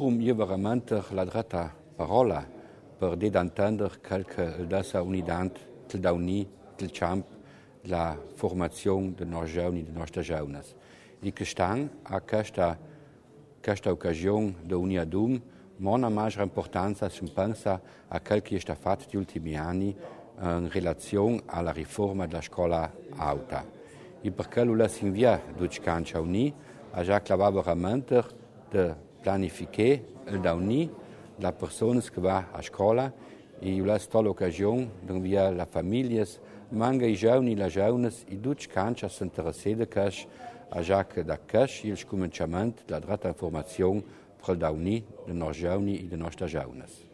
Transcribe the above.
forum io veramente la dreta parola per d'entender qualche dessa unidad del dauni del champ la formazione de nos giovani de nostre jeunes. E che stan a questa occasione de uniadum mona maggiore importanza si pensa a quel che è fatto negli ultimi anni in relazione alla riforma della scuola alta. E perché lo lasciamo via tutti canci uni, a già clavava veramente de planificare il dauni la persona che va a scuola e io lascio tutta l'occasione di via le famiglie, manca i giovani e le giovani e tutti canci si interessano a già che da questo è il cominciamento della dreta informazione per il dauni de nos giovani e de nostre giovani.